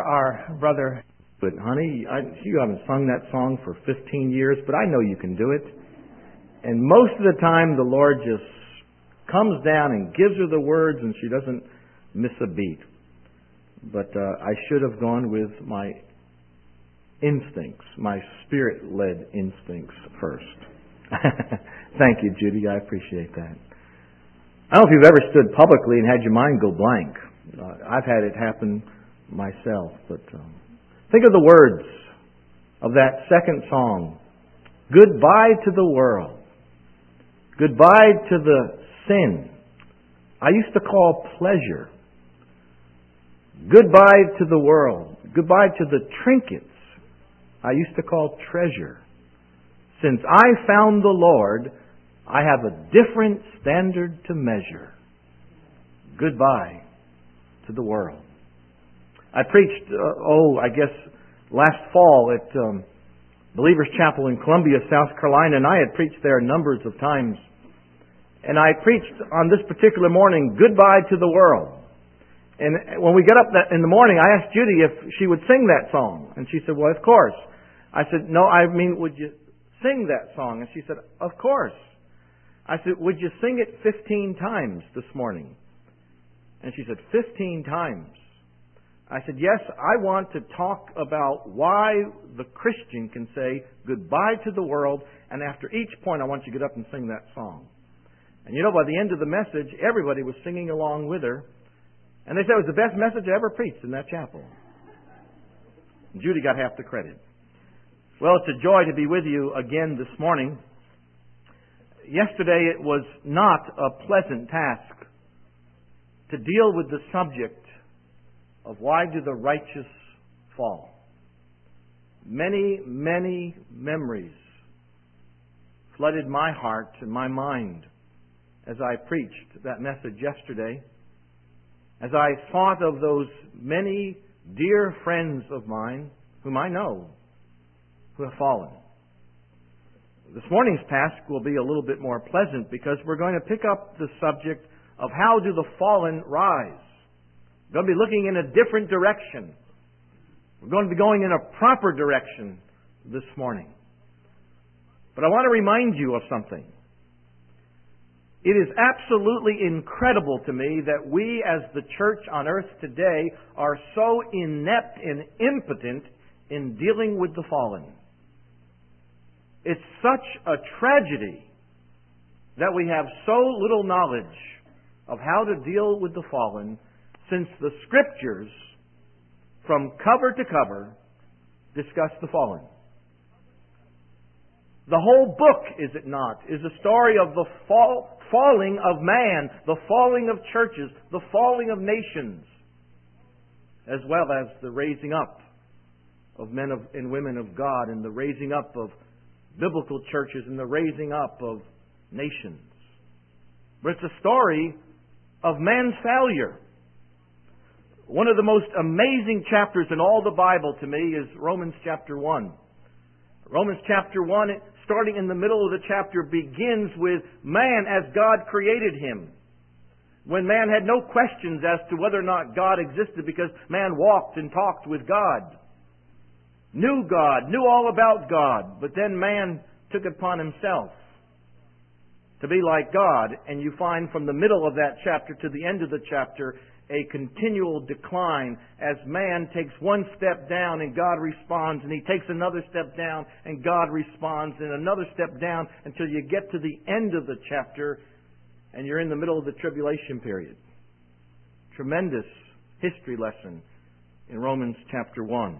our brother. But honey, you haven't sung that song for 15 years, but I know you can do it. And most of the time the Lord just comes down and gives her the words and she doesn't miss a beat. But I should have gone with my instincts, my Spirit-led instincts first. Thank you, Judy. I appreciate that. I don't know if you've ever stood publicly and had your mind go blank. I've had it happen myself. But think of the words of that second song. Goodbye to the world. Goodbye to the sin I used to call pleasure. Goodbye to the world. Goodbye to the trinkets I used to call treasure. Since I found the Lord, I have a different standard to measure. Goodbye to the world. I preached, last fall at Believers Chapel in Columbia, South Carolina, and I had preached there numbers of times. And I preached on this particular morning, Goodbye to the World. And when we got up in the morning, I asked Judy if she would sing that song. And she said, well, of course. I said, no, I mean, would you sing that song? And she said, of course. I said, would you sing it 15 times this morning? And she said, 15 times. I said, yes, I want to talk about why the Christian can say goodbye to the world, and after each point I want you to get up and sing that song. And you know, by the end of the message, everybody was singing along with her, and they said it was the best message I ever preached in that chapel. And Judy got half the credit. Well, it's a joy to be with you again this morning. Yesterday it was not a pleasant task to deal with the subject of why do the righteous fall. Many, many memories flooded my heart and my mind as I preached that message yesterday, as I thought of those many dear friends of mine whom I know who have fallen. This morning's task will be a little bit more pleasant because we're going to pick up the subject of how do the fallen rise. We're going to be looking in a different direction. We're going to be going in a proper direction this morning. But I want to remind you of something. It is absolutely incredible to me that we as the church on earth today are so inept and impotent in dealing with the fallen. It's such a tragedy that we have so little knowledge of how to deal with the fallen, since the Scriptures, from cover to cover, discuss the fallen. The whole book, is it not, is a story of the falling of man, the falling of churches, the falling of nations, as well as the raising up of men and women of God, and the raising up of biblical churches, and the raising up of nations. But it's a story of man's failure. One of the most amazing chapters in all the Bible to me is Romans chapter 1. Romans chapter 1, starting in the middle of the chapter, begins with man as God created him. When man had no questions as to whether or not God existed, because man walked and talked with God. Knew God, knew all about God, but then man took it upon himself to be like God. And you find from the middle of that chapter to the end of the chapter a continual decline as man takes one step down and God responds, and he takes another step down and God responds, and another step down until you get to the end of the chapter and you're in the middle of the tribulation period. Tremendous history lesson in Romans chapter 1.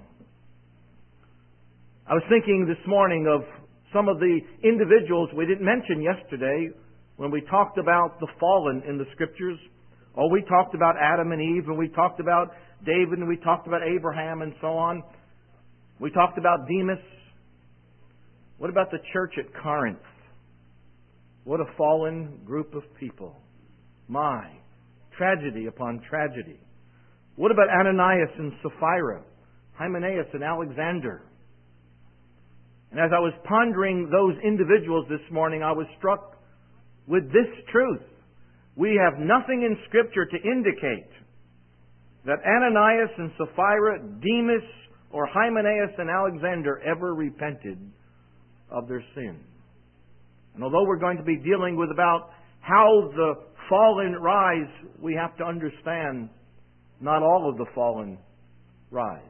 I was thinking this morning of some of the individuals we didn't mention yesterday when we talked about the fallen in the Scriptures. Oh, we talked about Adam and Eve, and we talked about David, and we talked about Abraham, and so on. We talked about Demas. What about the church at Corinth? What a fallen group of people. My, tragedy upon tragedy. What about Ananias and Sapphira, Hymenaeus and Alexander? And as I was pondering those individuals this morning, I was struck with this truth. We have nothing in Scripture to indicate that Ananias and Sapphira, Demas, or Hymenaeus and Alexander ever repented of their sin. And although we're going to be dealing with about how the fallen rise, we have to understand not all of the fallen rise.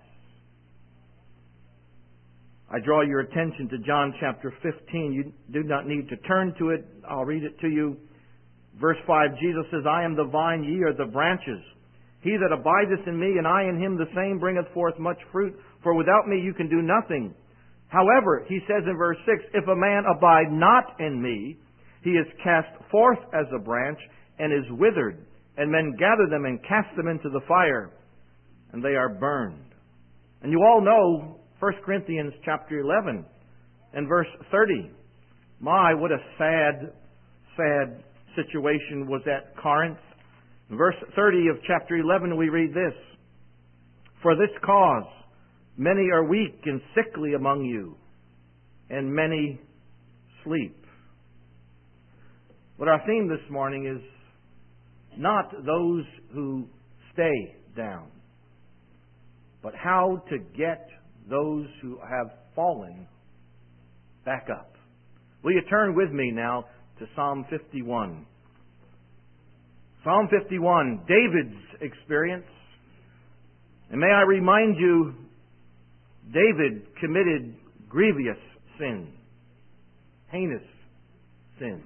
I draw your attention to John chapter 15. You do not need to turn to it. I'll read it to you. Verse 5, Jesus says, I am the vine, ye are the branches. He that abideth in me, and I in him, the same bringeth forth much fruit. For without me you can do nothing. However, he says in verse 6, if a man abide not in me, he is cast forth as a branch, and is withered. And men gather them and cast them into the fire, and they are burned. And you all know 1 Corinthians chapter 11 and verse 30. My, what a sad, sad situation was at Corinth. In verse 30 of chapter 11 we read this. For this cause many are weak and sickly among you, and many sleep. But our theme this morning is not those who stay down, but how to get those who have fallen back up. Will you turn with me now to Psalm 51? Psalm 51, David's experience. And may I remind you, David committed grievous sin, heinous sin.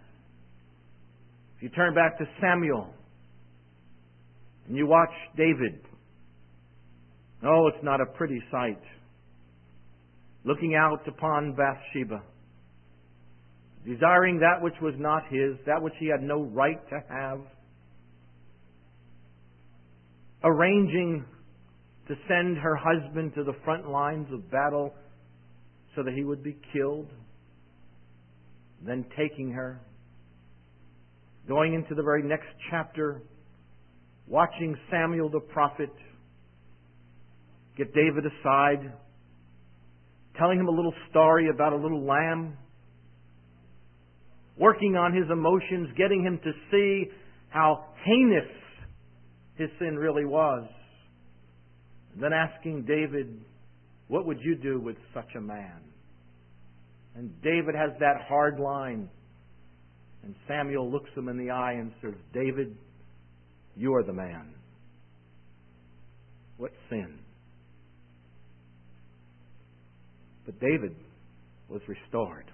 If you turn back to Samuel and you watch David, oh, it's not a pretty sight. Looking out upon Bathsheba, desiring that which was not his, that which he had no right to have, arranging to send her husband to the front lines of battle so that he would be killed, then taking her, going into the very next chapter, watching Samuel the prophet get David aside, telling him a little story about a little lamb, working on his emotions, getting him to see how heinous his sin really was. And then asking David, what would you do with such a man? And David has that hard line. And Samuel looks him in the eye and says, David, you are the man. What sin? But David was restored.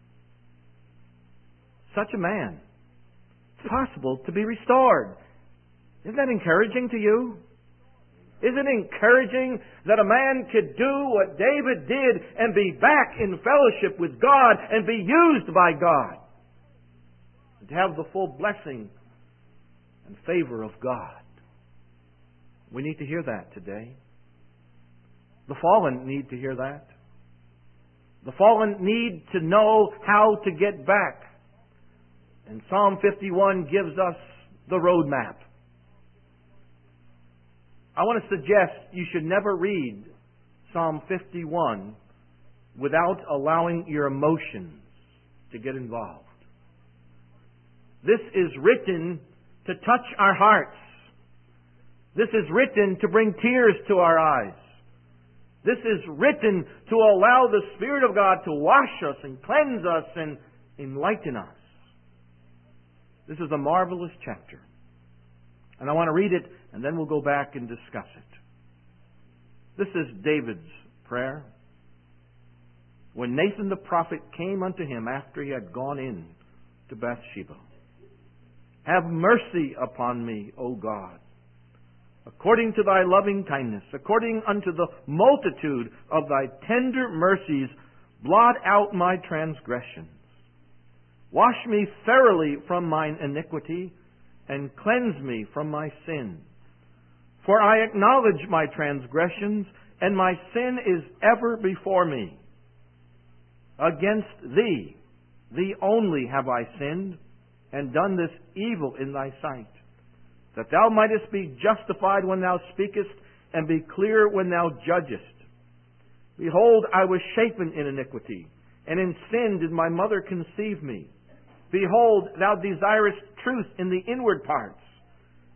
Such a man. It's possible to be restored. Isn't that encouraging to you? Isn't it encouraging that a man could do what David did and be back in fellowship with God and be used by God? And to have the full blessing and favor of God. We need to hear that today. The fallen need to hear that. The fallen need to know how to get back. And Psalm 51 gives us the roadmap. I want to suggest you should never read Psalm 51 without allowing your emotions to get involved. This is written to touch our hearts. This is written to bring tears to our eyes. This is written to allow the Spirit of God to wash us and cleanse us and enlighten us. This is a marvelous chapter. And I want to read it, and then we'll go back and discuss it. This is David's prayer. When Nathan the prophet came unto him after he had gone in to Bathsheba, have mercy upon me, O God, according to thy loving kindness, according unto the multitude of thy tender mercies, blot out my transgressions. Wash me thoroughly from mine iniquity, and cleanse me from my sin. For I acknowledge my transgressions, and my sin is ever before me. Against thee, thee only have I sinned, and done this evil in thy sight, that thou mightest be justified when thou speakest, and be clear when thou judgest. Behold, I was shapen in iniquity, and in sin did my mother conceive me. Behold, thou desirest truth in the inward parts,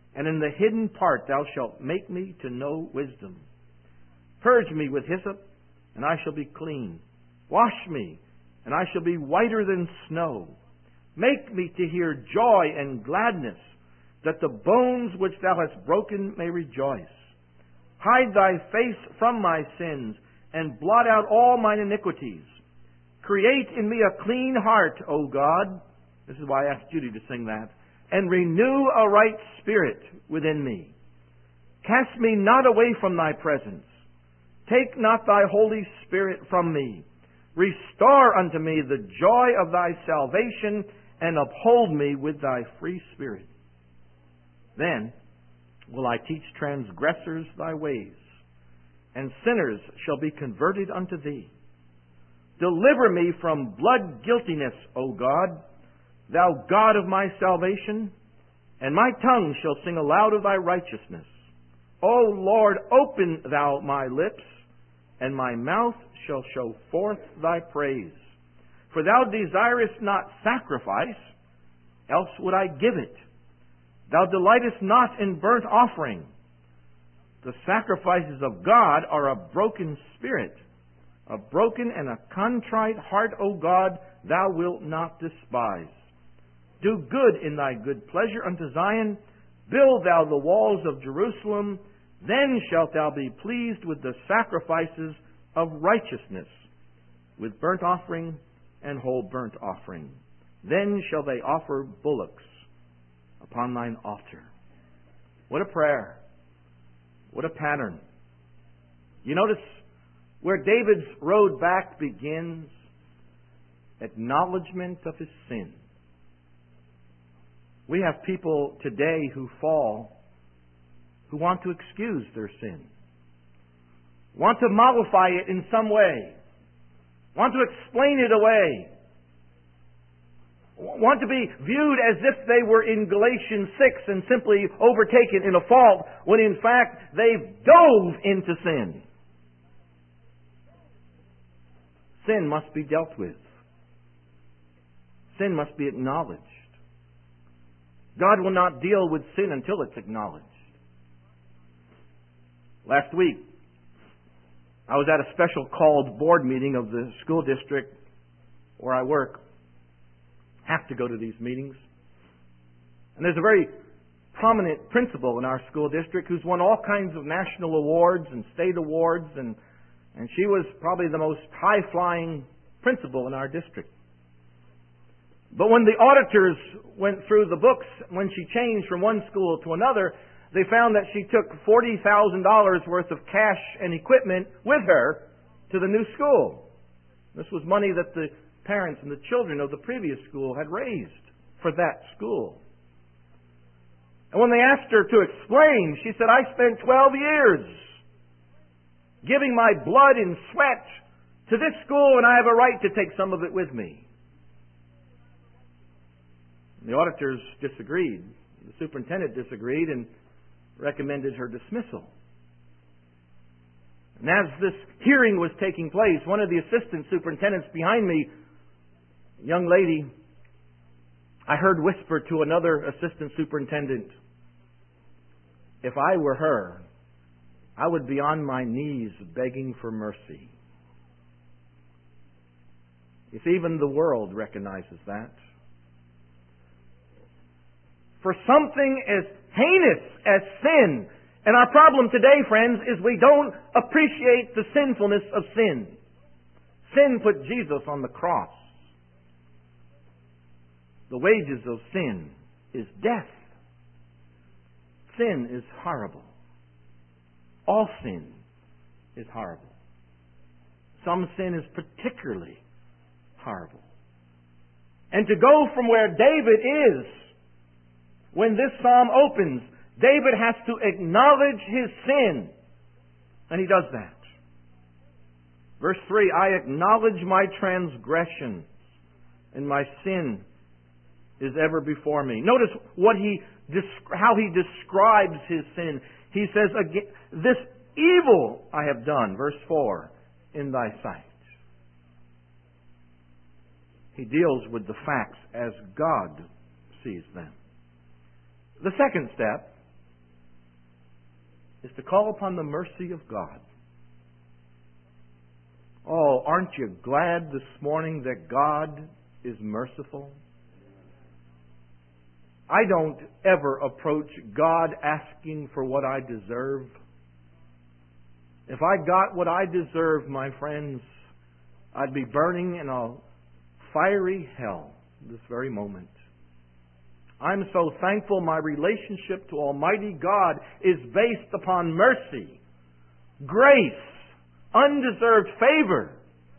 and in the hidden part thou shalt make me to know wisdom. Purge me with hyssop, and I shall be clean. Wash me, and I shall be whiter than snow. Make me to hear joy and gladness, that the bones which thou hast broken may rejoice. Hide thy face from my sins, and blot out all mine iniquities. Create in me a clean heart, O God. This is why I asked Judy to sing that. And renew a right spirit within me. Cast me not away from thy presence. Take not thy Holy Spirit from me. Restore unto me the joy of thy salvation, and uphold me with thy free spirit. Then will I teach transgressors thy ways, and sinners shall be converted unto thee. Deliver me from blood guiltiness, O God, thou God of my salvation, and my tongue shall sing aloud of thy righteousness. O Lord, open thou my lips, and my mouth shall show forth thy praise. For thou desirest not sacrifice, else would I give it. Thou delightest not in burnt offering. The sacrifices of God are a broken spirit. A broken and a contrite heart, O God, thou wilt not despise. Do good in thy good pleasure unto Zion. Build thou the walls of Jerusalem. Then shalt thou be pleased with the sacrifices of righteousness, with burnt offering and whole burnt offering. Then shall they offer bullocks upon thine altar. What a prayer. What a pattern. You notice where David's road back begins? Acknowledgement of his sin. We have people today who fall, who want to excuse their sin, want to mollify it in some way, want to explain it away, want to be viewed as if they were in Galatians 6 and simply overtaken in a fault, when in fact they've dove into sin. Sin must be dealt with. Sin must be acknowledged. God will not deal with sin until it's acknowledged. Last week, I was at a special called board meeting of the school district where I work. Have to go to these meetings. And there's a very prominent principal in our school district who's won all kinds of national awards and state awards, and she was probably the most high-flying principal in our district. But when the auditors went through the books, when she changed from one school to another, they found that she took $40,000 worth of cash and equipment with her to the new school. This was money that the parents and the children of the previous school had raised for that school. And when they asked her to explain, she said, I spent 12 years giving my blood and sweat to this school, and I have a right to take some of it with me. The auditors disagreed. The superintendent disagreed and recommended her dismissal. And as this hearing was taking place, one of the assistant superintendents behind me, a young lady, I heard whisper to another assistant superintendent, if I were her, I would be on my knees begging for mercy. If even the world recognizes that. For something as heinous as sin. And our problem today, friends, is we don't appreciate the sinfulness of sin. Sin put Jesus on the cross. The wages of sin is death. Sin is horrible. All sin is horrible. Some sin is particularly horrible. And to go from where David is, when this psalm opens, David has to acknowledge his sin. And he does that. Verse 3, I acknowledge my transgressions, and my sin is ever before me. Notice how he describes his sin. He says, this evil I have done, verse 4, in thy sight. He deals with the facts as God sees them. The second step is to call upon the mercy of God. Oh, aren't you glad this morning that God is merciful? I don't ever approach God asking for what I deserve. If I got what I deserve, my friends, I'd be burning in a fiery hell this very moment. I'm so thankful my relationship to Almighty God is based upon mercy, grace, undeserved favor.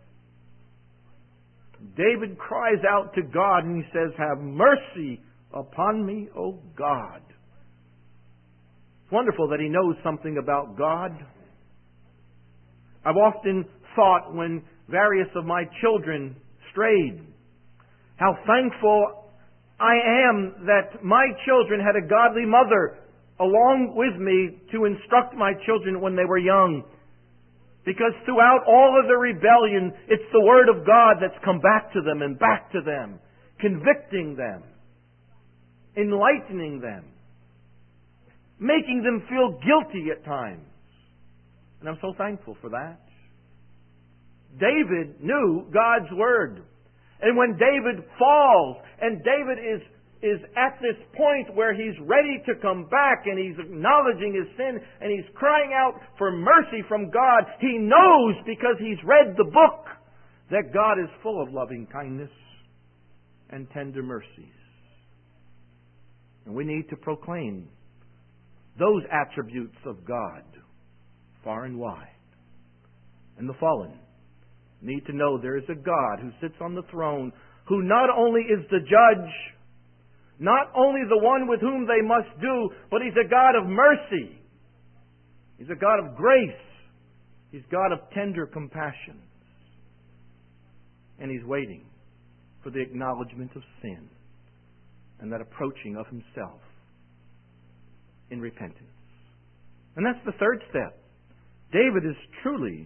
David cries out to God and he says, "Have mercy upon me, O God." It's wonderful that he knows something about God. I've often thought when various of my children strayed, how thankful I am that my children had a godly mother along with me to instruct my children when they were young. Because throughout all of the rebellion, it's the Word of God that's come back to them and back to them, convicting them, enlightening them, making them feel guilty at times. And I'm so thankful for that. David knew God's Word. And when David falls, and David is at this point where he's ready to come back and he's acknowledging his sin and he's crying out for mercy from God, he knows because he's read the book that God is full of loving kindness and tender mercies. And we need to proclaim those attributes of God far and wide. And the fallen need to know there is a God who sits on the throne, who not only is the judge, not only the one with whom they must do, but He's a God of mercy. He's a God of grace. He's God of tender compassion. And He's waiting for the acknowledgement of sin and that approaching of Himself in repentance. And that's the third step. David is truly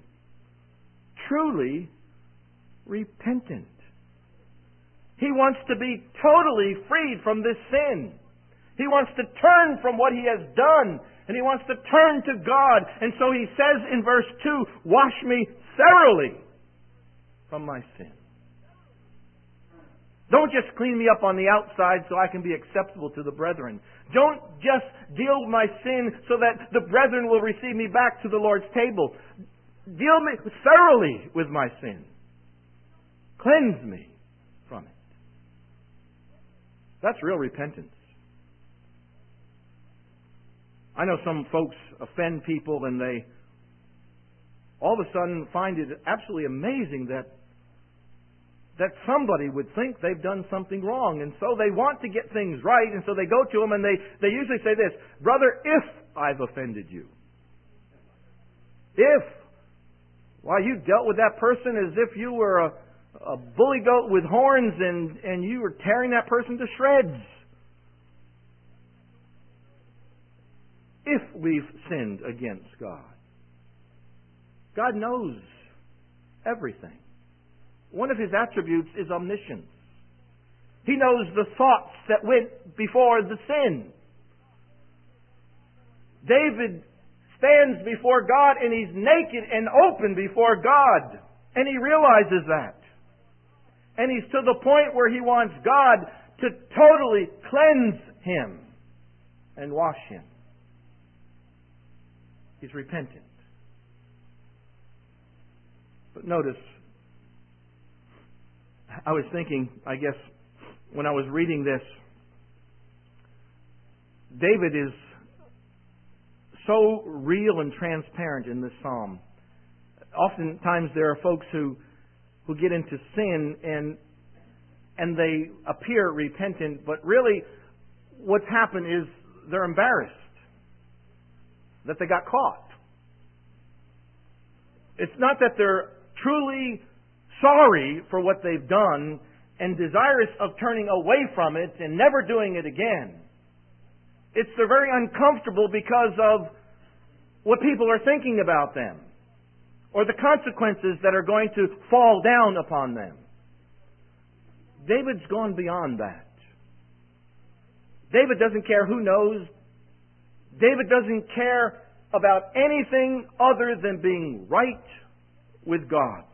repentant. He wants to be totally freed from this sin. He wants to turn from what he has done, and he wants to turn to God. And so he says in verse 2, "Wash me thoroughly from my sin." Don't just clean me up on the outside so I can be acceptable to the brethren. Don't just deal with my sin so that the brethren will receive me back to the Lord's table. Deal me thoroughly with my sin. Cleanse me from it. That's real repentance. I know some folks offend people and they all of a sudden find it absolutely amazing that somebody would think they've done something wrong. And so they want to get things right. And so they go to them and they usually say this, "Brother, if I've offended you. If. Why, you dealt with that person as if you were a bully goat with horns and you were tearing that person to shreds. If we've sinned against God." God knows everything. One of His attributes is omniscience. He knows the thoughts that went before the sin. David stands before God and he's naked and open before God. And he realizes that. And he's to the point where he wants God to totally cleanse him and wash him. He's repentant. But notice, I was thinking, I guess, when I was reading this, David is so real and transparent in this psalm. Oftentimes there are folks who get into sin and they appear repentant, but really what's happened is they're embarrassed that they got caught. It's not that they're truly sorry for what they've done and desirous of turning away from it and never doing it again. They're very uncomfortable because of what people are thinking about them or the consequences that are going to fall down upon them. David's gone beyond that. David doesn't care who knows. David doesn't care about anything other than being right with God.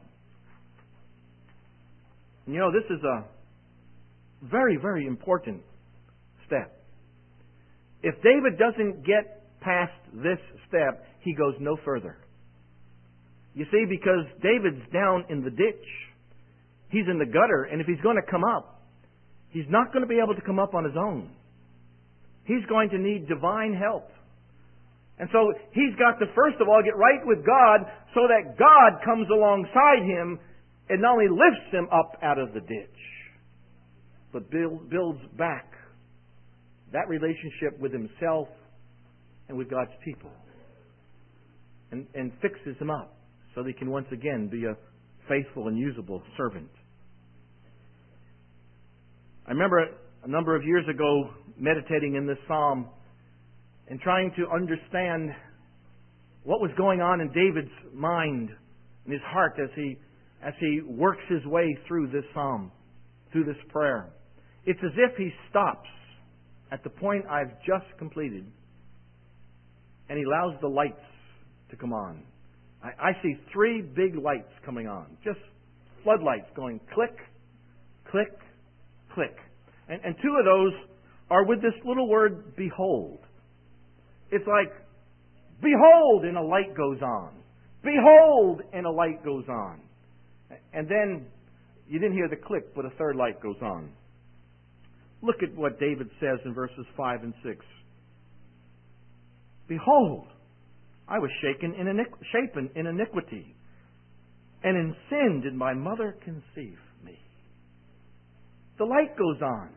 And you know, this is a very, very important step. If David doesn't get past this step, he goes no further. You see, because David's down in the ditch. He's in the gutter, and if he's going to come up, he's not going to be able to come up on his own. He's going to need divine help. And so he's got to first of all get right with God so that God comes alongside him and not only lifts him up out of the ditch, but builds back that relationship with himself and with God's people. And fixes him up so that he can once again be a faithful and usable servant. I remember a number of years ago meditating in this psalm and trying to understand what was going on in David's mind and his heart as he works his way through this psalm, through this prayer. It's as if he stops at the point I've just completed and he allows the lights to come on. I see 3 big lights coming on, just floodlights going click, click, click. And 2 of those are with this little word, behold. It's like, behold, and a light goes on. Behold, and a light goes on. And then, you didn't hear the click, but a 3rd light goes on. Look at what David says in verses 5 and 6. Behold, I was shapen in iniquity, and in sin did my mother conceive me. The light goes on.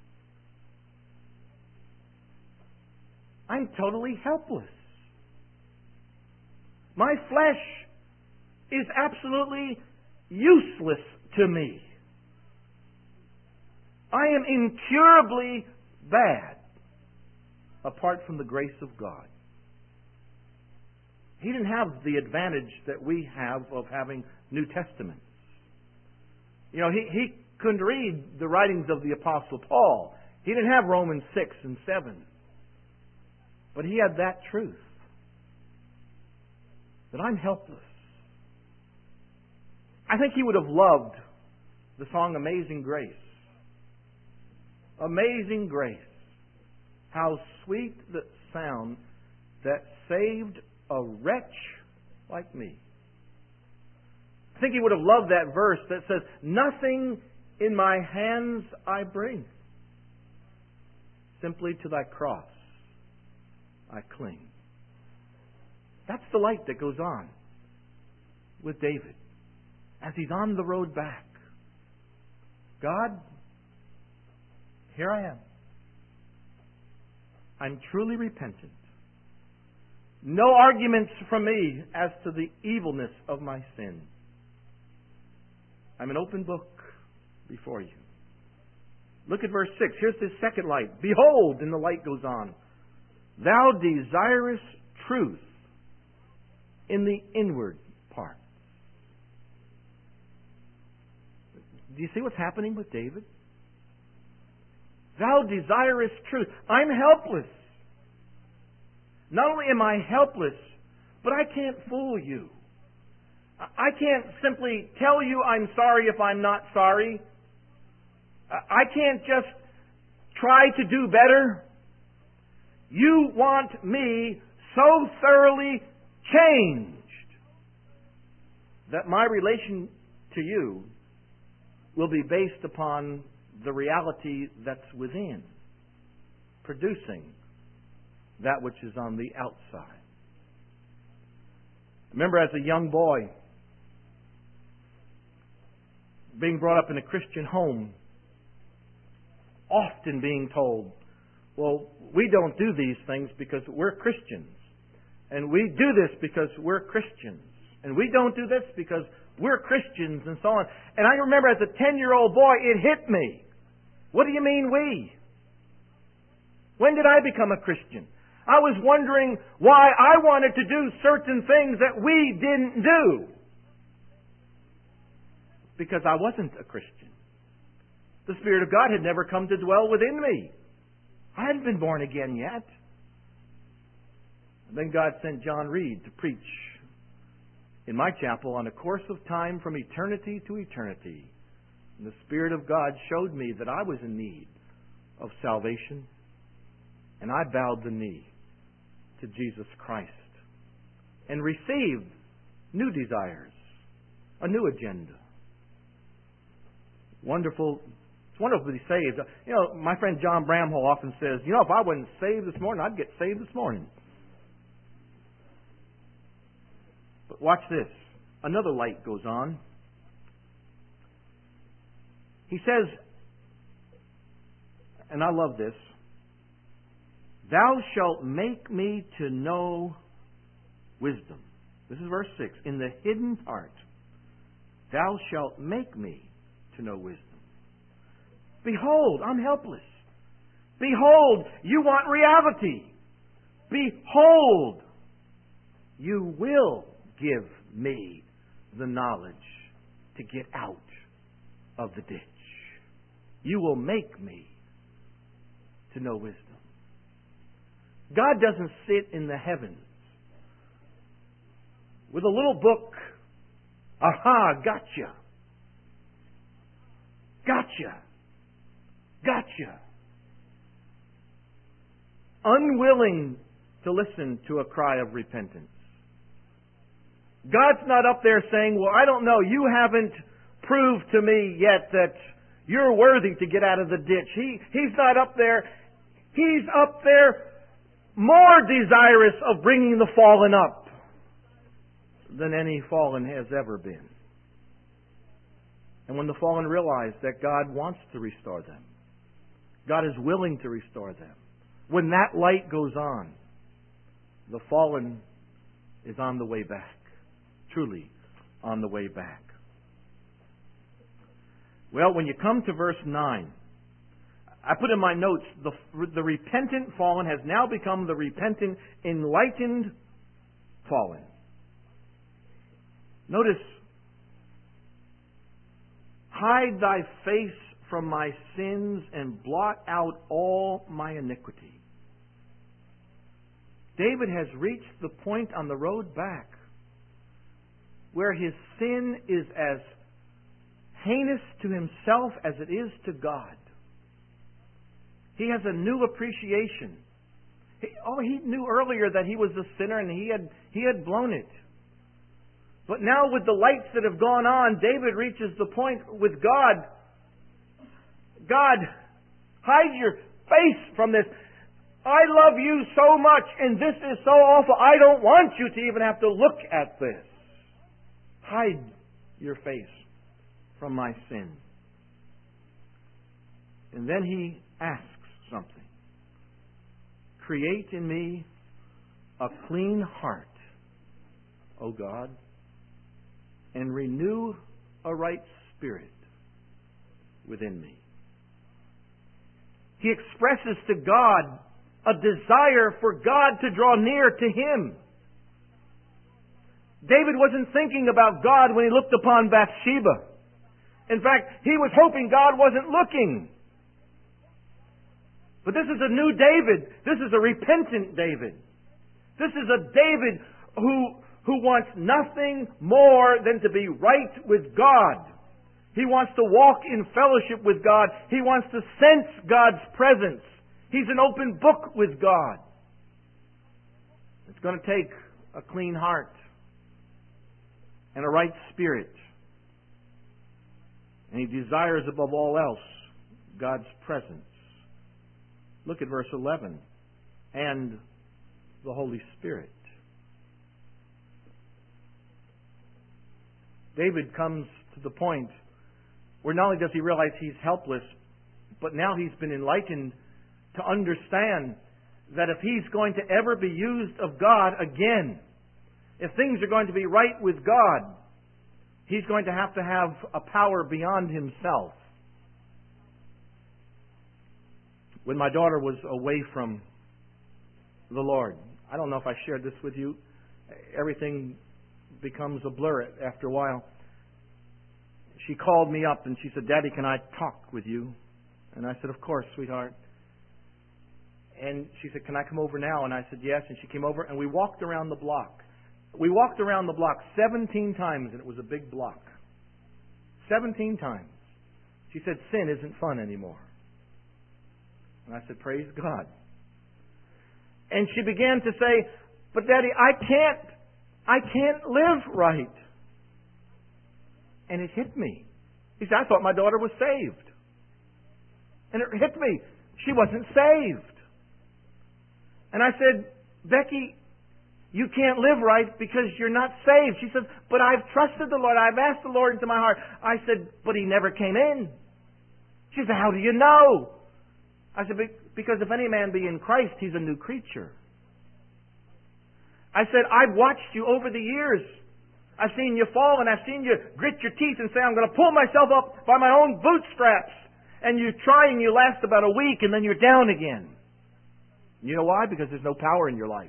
I'm totally helpless. My flesh is absolutely useless to me. I am incurably bad apart from the grace of God. He didn't have the advantage that we have of having New Testaments. You know, he couldn't read the writings of the Apostle Paul. He didn't have Romans 6 and 7. But he had that truth. That I'm helpless. I think he would have loved the song Amazing Grace. Amazing Grace. How sweet the sound that saved a wretch like me. I think he would have loved that verse that says, nothing in my hands I bring. Simply to thy cross I cling. That's the light that goes on with David as he's on the road back. God, here I am. I'm truly repentant. No arguments from me as to the evilness of my sin. I'm an open book before you. Look at verse 6. Here's the second light. Behold, and the light goes on. Thou desirest truth in the inward part. Do you see what's happening with David? Thou desirest truth. I'm helpless. Not only am I helpless, but I can't fool you. I can't simply tell you I'm sorry if I'm not sorry. I can't just try to do better. You want me so thoroughly changed that my relation to you will be based upon the reality that's within, producing that which is on the outside. Remember, as a young boy, being brought up in a Christian home, often being told, well, we don't do these things because we're Christians. And we do this because we're Christians. And we don't do this because we're Christians, and so on. And I remember as a 10-year-old boy, it hit me. What do you mean we? When did I become a Christian? I was wondering why I wanted to do certain things that we didn't do. Because I wasn't a Christian. The Spirit of God had never come to dwell within me. I hadn't been born again yet. And then God sent John Reed to preach in my chapel on a course of time from eternity to eternity. And the Spirit of God showed me that I was in need of salvation, and I bowed the knee to Jesus Christ and received new desires, a new agenda. Wonderful. It's wonderful to be saved. You know, my friend John Bramhall often says, you know, if I wasn't saved this morning, I'd get saved this morning. But watch this. Another light goes on. He says, and I love this, Thou shalt make me to know wisdom. This is verse 6. In the hidden part, Thou shalt make me to know wisdom. Behold, I'm helpless. Behold, you want reality. Behold, you will give me the knowledge to get out of the ditch. You will make me to know wisdom. God doesn't sit in the heavens with a little book. Aha, gotcha. Gotcha. Gotcha. Unwilling to listen to a cry of repentance. God's not up there saying, well, I don't know, you haven't proved to me yet that you're worthy to get out of the ditch. He's not up there. He's up there more desirous of bringing the fallen up than any fallen has ever been. And when the fallen realize that God wants to restore them, God is willing to restore them, when that light goes on, the fallen is on the way back. Truly on the way back. Well, when you come to verse 9, I put in my notes, the repentant fallen has now become the repentant, enlightened fallen. Notice, hide thy face from my sins and blot out all my iniquity. David has reached the point on the road back where his sin is as heinous to himself as it is to God. He has a new appreciation. He knew earlier that he was a sinner and he had blown it. But now with the lights that have gone on, David reaches the point with God. God, hide your face from this. I love you so much and this is so awful. I don't want you to even have to look at this. Hide your face from my sin. And then he asks something. Create in me a clean heart, O God, and renew a right spirit within me. He expresses to God a desire for God to draw near to him. David wasn't thinking about God when he looked upon Bathsheba. In fact, he was hoping God wasn't looking. But this is a new David. This is a repentant David. This is a David who wants nothing more than to be right with God. He wants to walk in fellowship with God. He wants to sense God's presence. He's an open book with God. It's going to take a clean heart and a right spirit. And he desires above all else God's presence. Look at verse 11. And the Holy Spirit. David comes to the point where not only does he realize he's helpless, but now he's been enlightened to understand that if he's going to ever be used of God again, if things are going to be right with God, he's going to have a power beyond himself. When my daughter was away from the Lord, I don't know if I shared this with you, everything becomes a blur after a while. She called me up and she said, Daddy, can I talk with you? And I said, of course, sweetheart. And she said, "Can I come over now?" And I said, "Yes." And she came over, and we walked around the block. We walked around the block 17 times, and it was a big block. 17 times. She said, "Sin isn't fun anymore." And I said, "Praise God." And she began to say, "But Daddy, I can't live right." And it hit me. He said, "I thought my daughter was saved." And it hit me. She wasn't saved. And I said, "Becky, you can't live right because you're not saved." She said, "But I've trusted the Lord. I've asked the Lord into my heart." I said, "But He never came in." She said, "How do you know?" I said, "Because if any man be in Christ, he's a new creature." I said, "I've watched you over the years. I've seen you fall, and I've seen you grit your teeth and say, 'I'm going to pull myself up by my own bootstraps.' And you try and you last about a week, and then you're down again. You know why? Because there's no power in your life.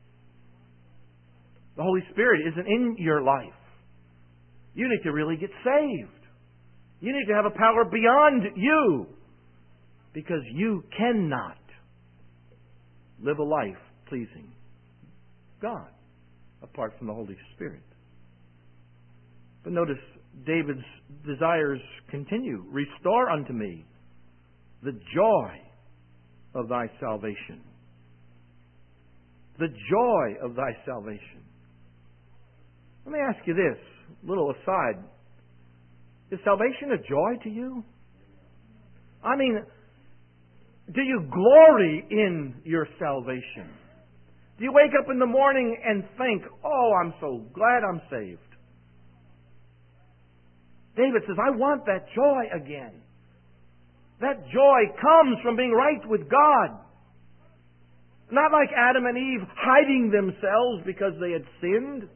The Holy Spirit isn't in your life. You need to really get saved. You need to have a power beyond you, because you cannot live a life pleasing God apart from the Holy Spirit. But notice David's desires continue. "Restore unto me the joy of thy salvation." The joy of thy salvation. Let me ask you this, little aside. Is salvation a joy to you? I mean, do you glory in your salvation? Do you wake up in the morning and think, "Oh, I'm so glad I'm saved"? David says, "I want that joy again." That joy comes from being right with God. Not like Adam and Eve hiding themselves because they had sinned.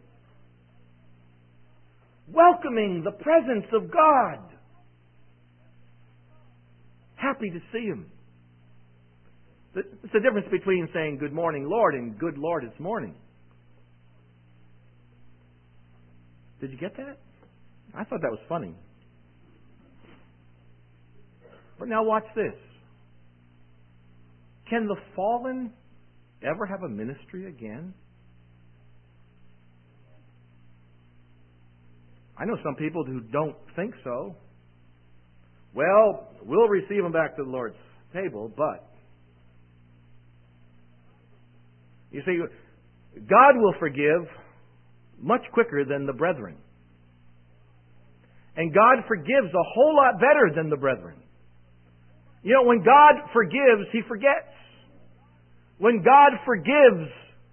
Welcoming the presence of God. Happy to see Him. It's the difference between saying, "Good morning, Lord," and "Good Lord, it's morning." Did you get that? I thought that was funny. But now watch this. Can the fallen ever have a ministry again? I know some people who don't think so. Well, we'll receive them back to the Lord's table, but you see, God will forgive much quicker than the brethren. And God forgives a whole lot better than the brethren. You know, when God forgives, He forgets. When God forgives,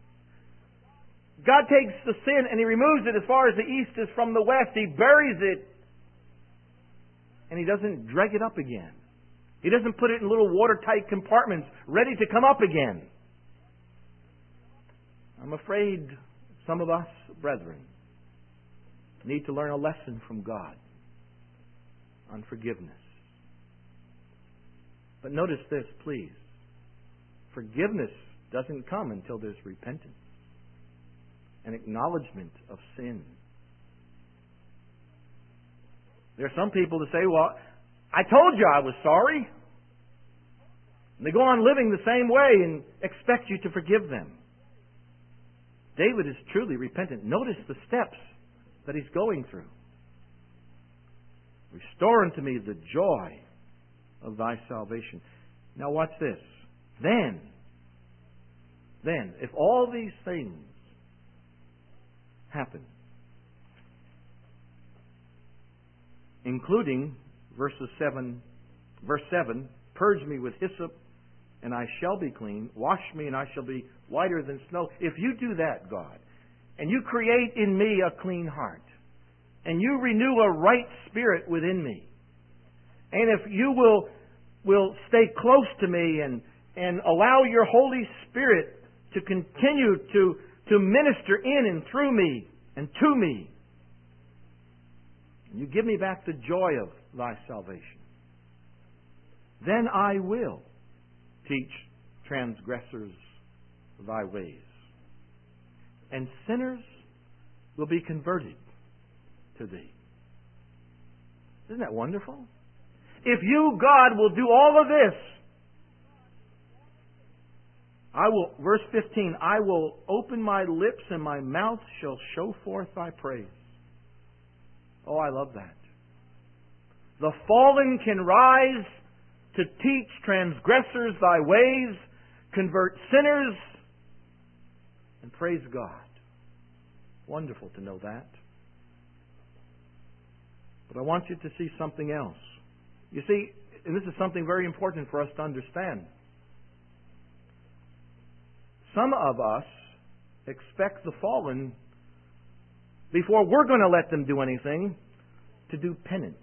God takes the sin and He removes it as far as the east is from the west. He buries it. And He doesn't drag it up again. He doesn't put it in little watertight compartments ready to come up again. I'm afraid some of us, brethren, need to learn a lesson from God on forgiveness. But notice this, please. Forgiveness doesn't come until there's repentance, an acknowledgement of sin. There are some people that say, "Well, I told you I was sorry." And they go on living the same way and expect you to forgive them. David is truly repentant. Notice the steps that he's going through. "Restore unto me the joy of thy salvation." Now watch this. Then, if all these things happen, including verse 7, "Purge me with hyssop, and I shall be clean. Wash me, and I shall be whiter than snow." If you do that, God, and you create in me a clean heart, and you renew a right spirit within me, and if you will stay close to me and allow your Holy Spirit to continue to minister in and through me and to me, and you give me back the joy of thy salvation, then I will teach transgressors thy ways, and sinners will be converted to thee. Isn't that wonderful? If you, God, will do all of this, Verse 15, I will open my lips and my mouth shall show forth thy praise. Oh, I love that. The fallen can rise to teach transgressors thy ways, convert sinners, and praise God. Wonderful to know that. But I want you to see something else. You see, and this is something very important for us to understand. Some of us expect the fallen, before we're going to let them do anything, to do penance.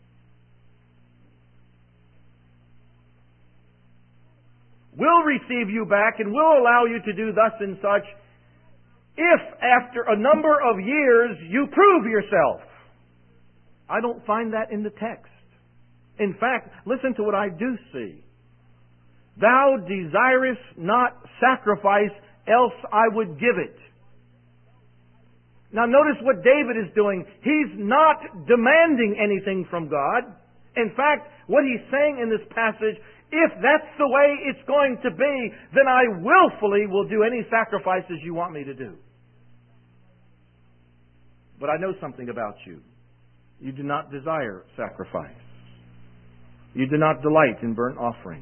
We'll receive you back and we'll allow you to do thus and such if after a number of years you prove yourself. I don't find that in the text. In fact, listen to what I do see. Thou desirest not sacrifice, else I would give it. Now notice what David is doing. He's not demanding anything from God. In fact, what he's saying in this passage, if that's the way it's going to be, then I willfully will do any sacrifices you want me to do. But I know something about you. You do not desire sacrifice. You do not delight in burnt offering.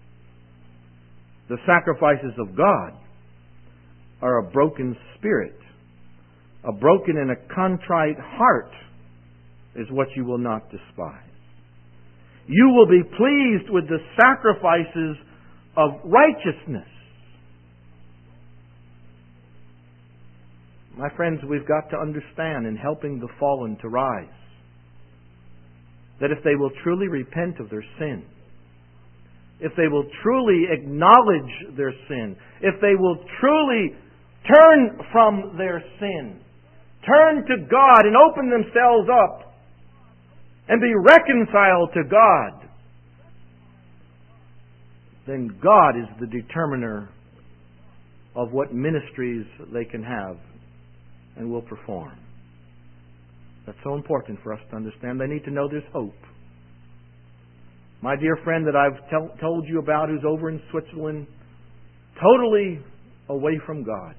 The sacrifices of God are a broken spirit. A broken and a contrite heart is what you will not despise. You will be pleased with the sacrifices of righteousness. My friends, we've got to understand in helping the fallen to rise that if they will truly repent of their sin, if they will truly acknowledge their sin, if they will truly turn from their sin, turn to God and open themselves up and be reconciled to God, then God is the determiner of what ministries they can have and will perform. That's so important for us to understand. They need to know there's hope. My dear friend that I've told you about who's over in Switzerland, totally away from God,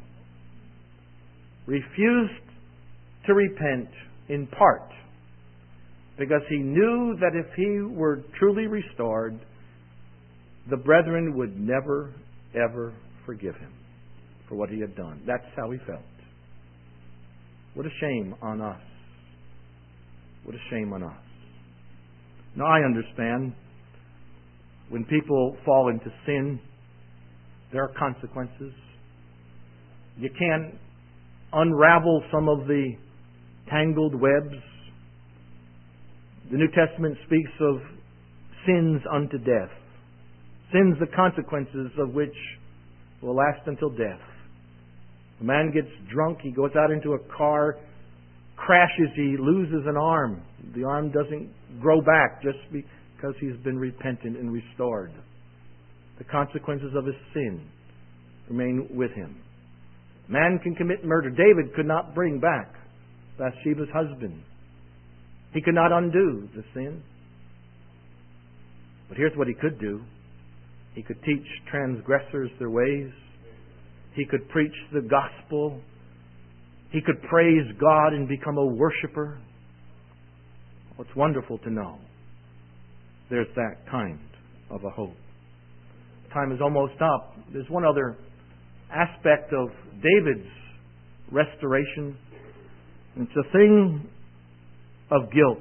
refused to repent in part because he knew that if he were truly restored, the brethren would never, ever forgive him for what he had done. That's how he felt. What a shame on us. What a shame on us. Now I understand when people fall into sin, there are consequences. You can't unravel some of the tangled webs. The New Testament speaks of sins unto death. Sins, the consequences of which will last until death. A man gets drunk, he goes out into a car, crashes, he loses an arm. The arm doesn't grow back just because he's been repentant and restored. The consequences of his sin remain with him. Man can commit murder. David could not bring back Bathsheba's husband. He could not undo the sin. But here's what he could do. He could teach transgressors their ways. He could preach the gospel. He could praise God and become a worshiper. It's wonderful to know there's that kind of a hope. Time is almost up. There's one other aspect of David's restoration. It's a thing of guilt.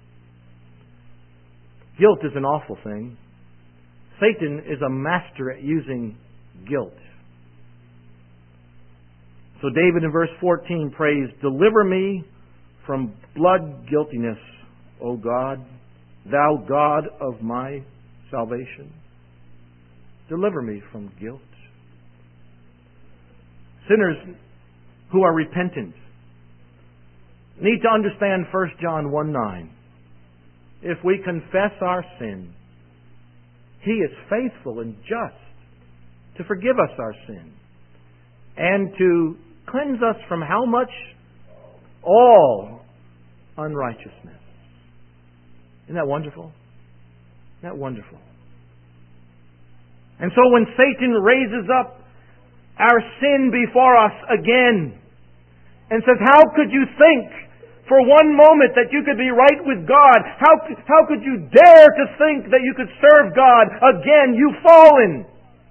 Guilt is an awful thing. Satan is a master at using guilt. So David in verse 14 prays, "Deliver me from blood guiltiness, O God, thou God of my salvation." Deliver me from guilt. Sinners who are repentant need to understand 1 John 1:9. If we confess our sin, He is faithful and just to forgive us our sin and to cleanse us from how much? All unrighteousness. Isn't that wonderful? Isn't that wonderful? And so when Satan raises up our sin before us again and says, how could you think for one moment that you could be right with God? How could you dare to think that you could serve God again? You've fallen.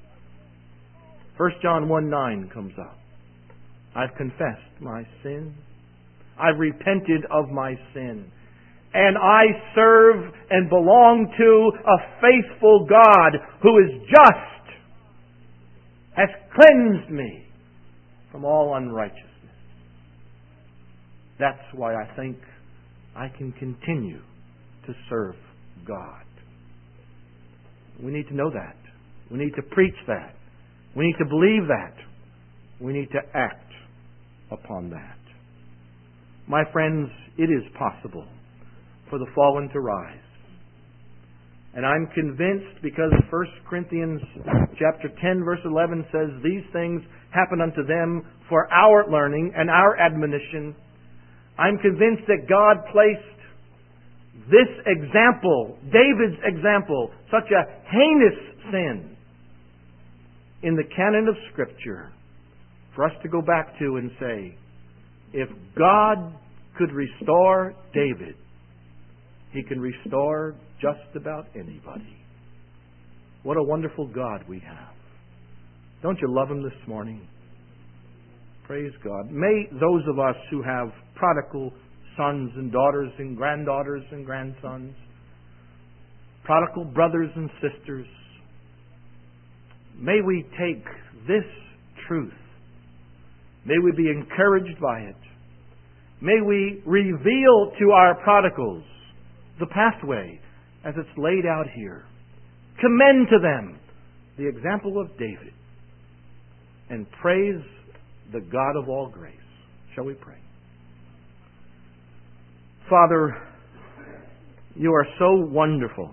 1 John 1:9 comes up. I've confessed my sin. I've repented of my sin. And I serve and belong to a faithful God who is just, has cleansed me from all unrighteousness. That's why I think I can continue to serve God. We need to know that. We need to preach that. We need to believe that. We need to act upon that. My friends, it is possible for the fallen to rise. And I'm convinced, because 1 Corinthians chapter 10 verse 11 says, these things happen unto them for our learning and our admonition. I'm convinced that God placed this example, David's example, such a heinous sin, in the canon of Scripture for us to go back to and say, if God could restore David, He can restore just about anybody. What a wonderful God we have. Don't you love Him this morning? Praise God. May those of us who have prodigal sons and daughters and granddaughters and grandsons, prodigal brothers and sisters, may we take this truth. May we be encouraged by it. May we reveal to our prodigals the pathway as it's laid out here. Commend to them the example of David and praise the God of all grace. Shall we pray? Father, You are so wonderful,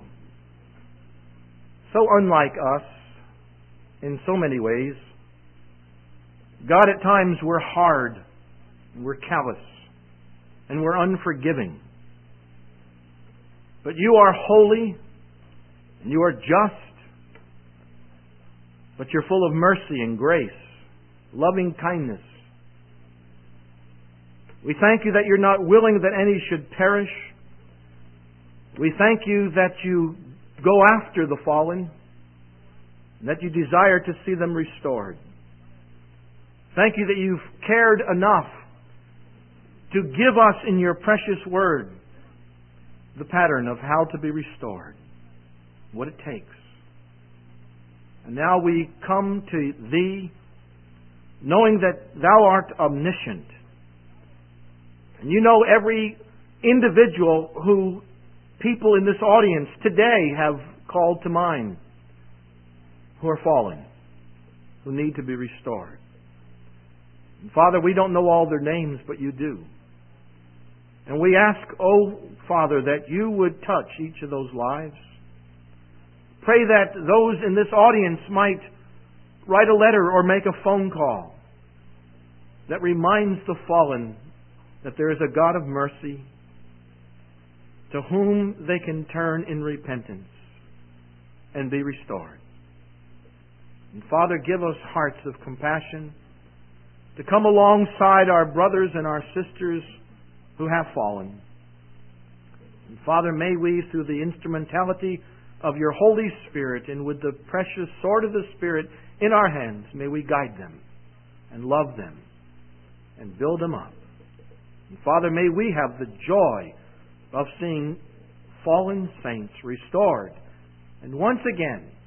so unlike us in so many ways. God, at times we're hard, and we're callous, and we're unforgiving. But You are holy, and You are just, but You're full of mercy and grace, loving kindness. We thank You that You're not willing that any should perish. We thank You that You go after the fallen, and that You desire to see them restored. Thank You that You've cared enough to give us in Your precious Word the pattern of how to be restored, what it takes. And now we come to Thee, knowing that Thou art omniscient. And You know every individual who people in this audience today have called to mind, who are fallen, who need to be restored. And Father, we don't know all their names, but You do. And we ask, oh Father, that You would touch each of those lives. Pray that those in this audience might write a letter or make a phone call that reminds the fallen that there is a God of mercy to whom they can turn in repentance and be restored. And Father, give us hearts of compassion to come alongside our brothers and our sisters who have fallen. And Father, may we, through the instrumentality of Your Holy Spirit and with the precious sword of the Spirit in our hands, may we guide them and love them and build them up. And Father, may we have the joy of seeing fallen saints restored and once again